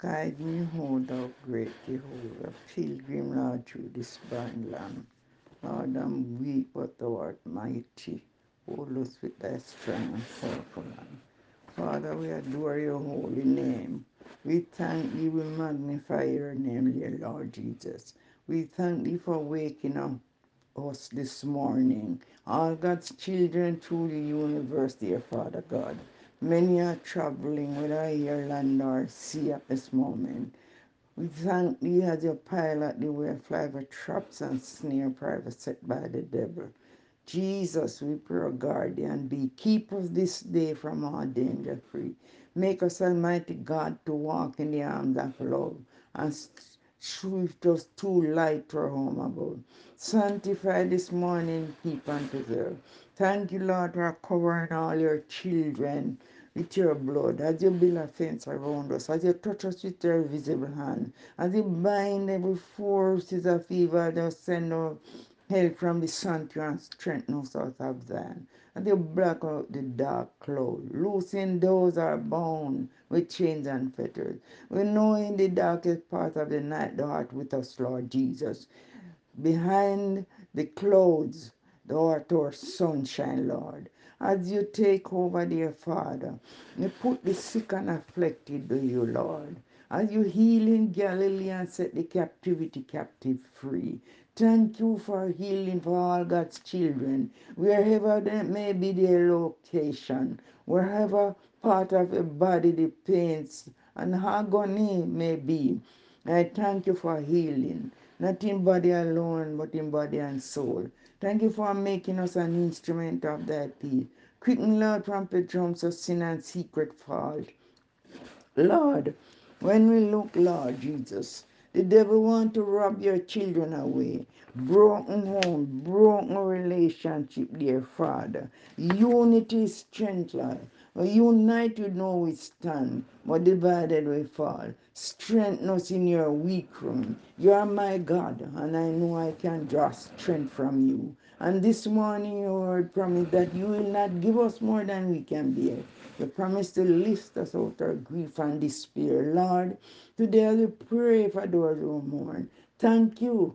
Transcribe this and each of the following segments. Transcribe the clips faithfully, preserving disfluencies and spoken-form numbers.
Guide me, O thou great Jehovah, pilgrim, Lord, through this barren land. Lord, I'm weak, but thou art mighty. Hold us with thy strong and powerful hand. Father, we adore your holy name. We thank thee, we magnify your name, dear Lord Jesus. We thank thee for waking up us this morning. All God's children through the universe, dear Father God. Many are traveling, whether air, land, or sea at this moment. We thank thee as your pilot, the way fly for traps and snare private set by the devil. Jesus, we pray, our guardian be. Keep us this day from all danger free. Make us, Almighty God, to walk in the arms of love and swift us too light to our home above. Sanctify this morning, keep and preserve. Thank you, Lord, for covering all your children with your blood, as you build a fence around us, as you touch us with your visible hand, as you bind every forces of evil, just send out help from the sanctuary and strengthen us out of Zion. And you block out the dark cloud, loosing those that are bound with chains and fetters. We know in the darkest part of the night thou art with us, Lord Jesus. Behind the clouds, thou art our sunshine, Lord. As you take over, dear Father, you put the sick and afflicted to you, Lord. As you heal in Galilee and set the captivity captive free. Thank you for healing for all God's children, wherever they may be their location, wherever part of the body the pains and agony may be. I thank you for healing, not in body alone, but in body and soul. Thank you for making us an instrument of thy peace. Quicken, Lord, trumpet drums of sin and secret fault. Lord, when we look, Lord Jesus, the devil want to rob your children away. Broken home, broken relationship, dear Father. Unity is strength, Lord. Well, united know we stand, but divided we fall. Strengthen us in your weak room. You are my God, and I know I can draw strength from you. And this morning your word promised that you will not give us more than we can bear. You promise to lift us out of grief and despair. Lord, today I will pray for those who mourn. Thank you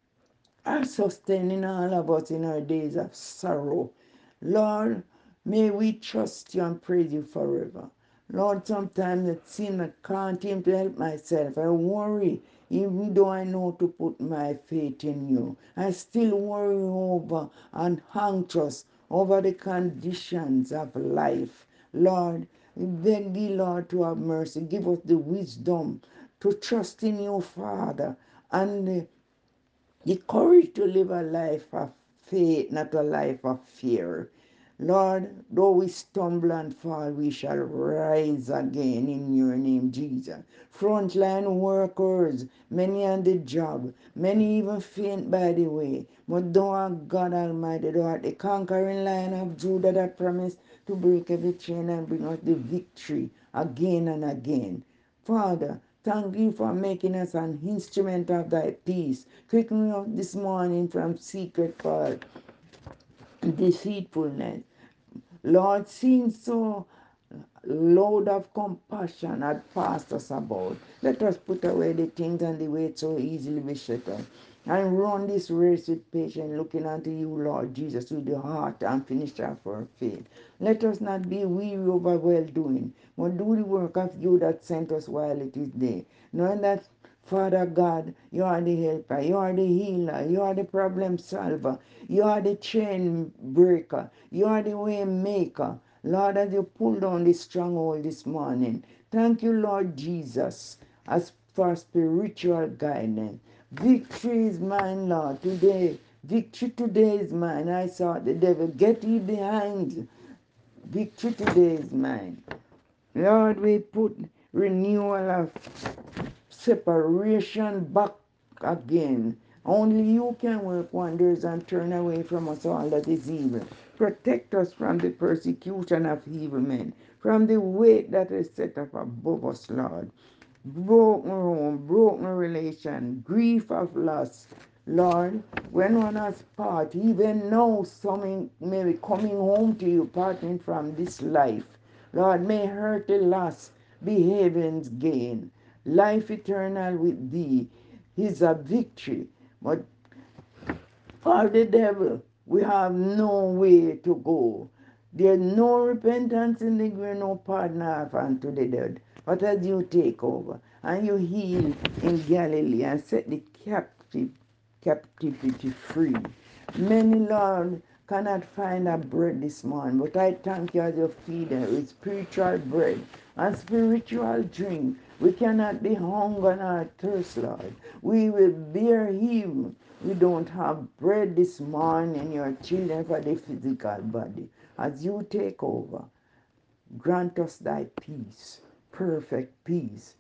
for sustaining all of us in our days of sorrow. Lord, may we trust you and praise you forever. Lord, sometimes it seems I can't even to help myself. I worry, even though I know to put my faith in you. I still worry over and anxious over the conditions of life. Lord, we beg thee, Lord, to have mercy. Give us the wisdom to trust in you, Father, and the, the courage to live a life of faith, not a life of fear. Lord, though we stumble and fall, we shall rise again in your name, Jesus. Frontline workers, many on the job, many even faint by the way. But thou art God Almighty, thou art the conquering Lion of Judah that promised to break every chain and bring us the victory again and again. Father, thank you for making us an instrument of thy peace. Quicken me up this morning from secret fault, deceitfulness. Lord, seems so load of compassion had passed us about. Let us put away the things and the weight so easily beset us, and run this race with patience, looking unto you, Lord Jesus, with the heart and finisher of our faith. Let us not be weary over well doing, but do the work of you that sent us while it is day, knowing that Father God, you are the helper, you are the healer, you are the problem solver, you are the chain breaker, you are the way maker. Lord, as you pull down this stronghold this morning, thank you, Lord Jesus, as for spiritual guidance. Victory is mine, Lord, today. Victory today is mine. I saw the devil get ye behind. Victory today is mine. Lord, we put renewal of separation back again. Only you can work wonders and turn away from us all that is evil. Protect us from the persecution of evil men, from the weight that is set up above us, Lord. Broken home, broken relation, grief of loss. Lord, when one has part, even now some may be coming home to you, parting from this life. Lord, may hurt the loss be heaven's gain. Life eternal with thee is a victory. But for the devil, we have no way to go. There's no repentance in the grave, no pardon off unto the dead. But as you take over and you heal in Galilee and set the captive captivity free. Many, Lord, cannot find a bread this morning, but I thank you as you feed them with spiritual bread and spiritual drink. We cannot be hunger nor thirst, Lord. We will bear him. We don't have bread this morning, your children, for the physical body. As you take over, grant us thy peace, perfect peace.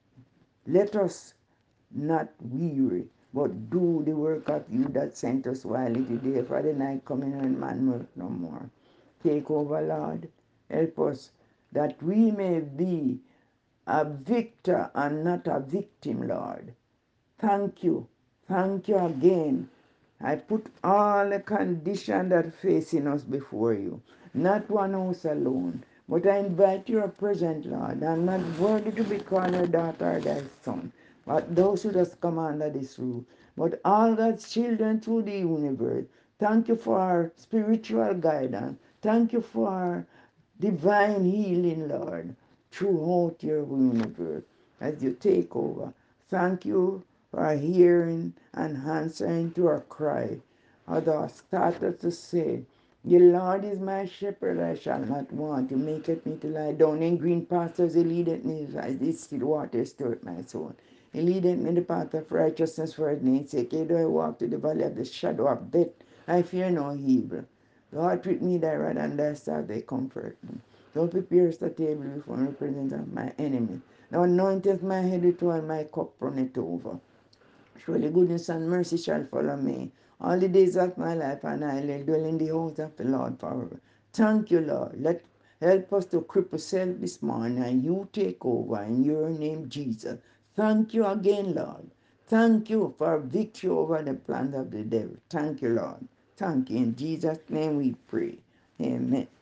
Let us not weary, but do the work of you that sent us while it is day, for the night coming and man work no more. Take over, Lord. Help us that we may be a victor and not a victim, Lord. Thank you. Thank you again. I put all the conditions that facing us before you. Not one house alone. But I invite your presence, Lord. I'm not worthy to be called your daughter or thy son. But those who just come under this roof. But all God's children through the universe. Thank you for our spiritual guidance. Thank you for our divine healing, Lord, throughout your universe as you take over. Thank you for hearing and answering to our cry. As I started to say, the Lord is my shepherd, I shall not want. He maketh me to lie down in green pastures. He leadeth me beside the still waters, stirreth my soul. He leadeth me in the path of righteousness for his name's sake. Yea, though I walk through the valley of the shadow of death, I fear no evil. Thou art with me, thy rod and thy staff, they comfort me. Thou preparest a table before me in the presence of my enemy. Thou anointest my head with oil, my cup runneth over. Surely goodness and mercy shall follow me all the days of my life, and I will dwell in the house of the Lord forever. Thank you, Lord. Let help us to cripple self this morning, and you take over in your name, Jesus. Thank you again, Lord. Thank you for victory over the plans of the devil. Thank you, Lord. Thank you. In Jesus' name we pray. Amen.